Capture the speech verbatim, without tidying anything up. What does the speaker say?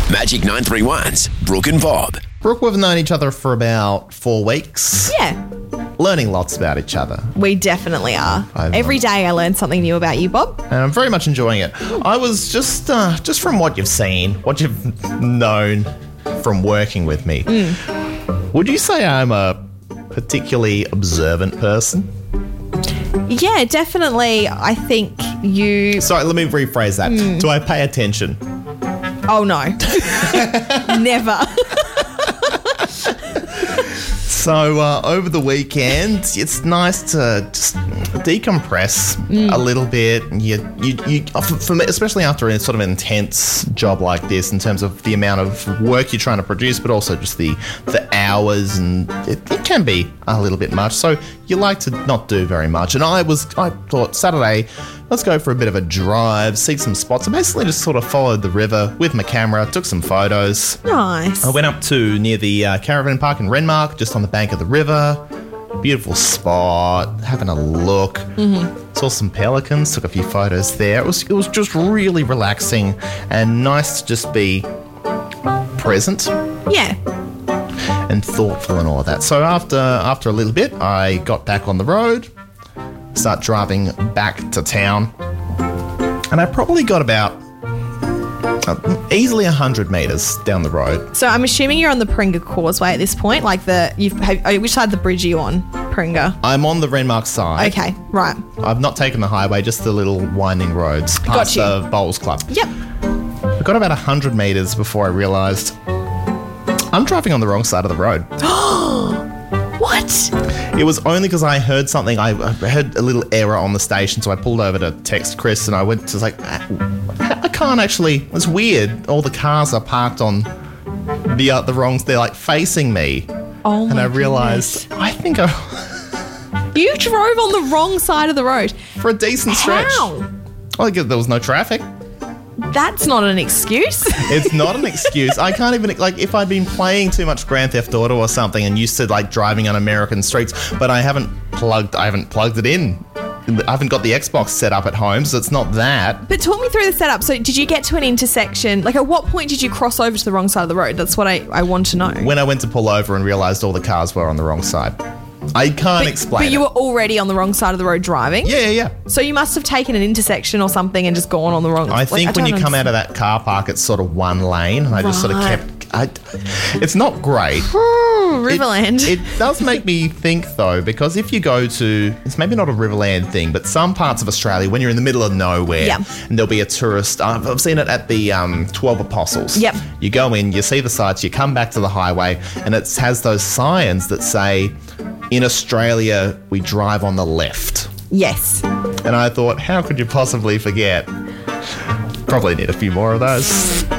Magic nine three one's Brooke and Bob. Brooke, we've known each other for about four weeks. Yeah, Learning lots about each other. we definitely are. I've- Every day I learn something new about you, Bob. And I'm very much enjoying it. I was just, uh, just from what you've seen, what you've known from working with me, would you say I'm a particularly observant person? Yeah, definitely. I think you... Sorry, let me rephrase that. Do I pay attention? Oh, no. Never. So uh, over the weekend, it's nice to just decompress a little bit. You, you, you, for for me, especially after a sort of intense job like this, in terms of the amount of work you're trying to produce, but also just the the hours, and it, it can be a little bit much. So you like to not do very much. And I was, I thought Saturday, let's go for a bit of a drive, see some spots. I basically just sort of followed the river with my camera, took some photos. Nice. I went up to near the uh, caravan park in Renmark, just on the bank of the river. Beautiful spot, having a look. Mm-hmm. Saw some pelicans, took a few photos there. It was it was just really relaxing and nice to just be present Yeah. and thoughtful and all of that. So after after a little bit, I got back on the road, start driving back to town, and I probably got about uh, easily one hundred metres down the road. So I'm assuming you're on the Pringa Causeway at this point. Like the... you've have, oh, which side of the bridge are you on? Pringa. I'm on the Renmark side. Okay, right. I've not taken the highway, just the little winding roads past you. the Bowls Club. Yep. I got about one hundred metres before I realised I'm driving on the wrong side of the road. What? It was only because I heard something. I I heard a little error on the station, so I pulled over to text Chris, and I went to like, I can't actually. It's weird. All the cars are parked on the uh, the wrong. They're like facing me, Oh my and I realised I think I You drove on the wrong side of the road. for a decent stretch. How? Like there was no traffic. That's not an excuse. It's not an excuse. I can't even, like, if I'd been playing too much Grand Theft Auto or something and used to, like, driving on American streets, but I haven't plugged, I haven't plugged it in. I haven't got the Xbox set up at home, so it's not that. But talk me through the setup. So did you get to an intersection? Like, at what point did you cross over to the wrong side of the road? That's what I, I want to know. When I went to pull over and realised all the cars were on the wrong side. I can't but, explain But you it. were already on the wrong side of the road driving? Yeah, yeah, yeah. So you must have taken an intersection or something and just gone on the wrong... I like, think when don't you come understand. out of that car park, it's sort of one lane, and I just sort of Right. kept... I, it's not great. Ooh, Riverland. It, it does make me think, though, because if you go to, it's maybe not a Riverland thing, but some parts of Australia, when you're in the middle of nowhere, Yeah. and there'll be a tourist, I've, I've seen it at the um, twelve Apostles. Yep. You go in, you see the sights, you come back to the highway, and it has those signs that say, in Australia, we drive on the left. Yes. And I thought, how could you possibly forget? Probably need a few more of those.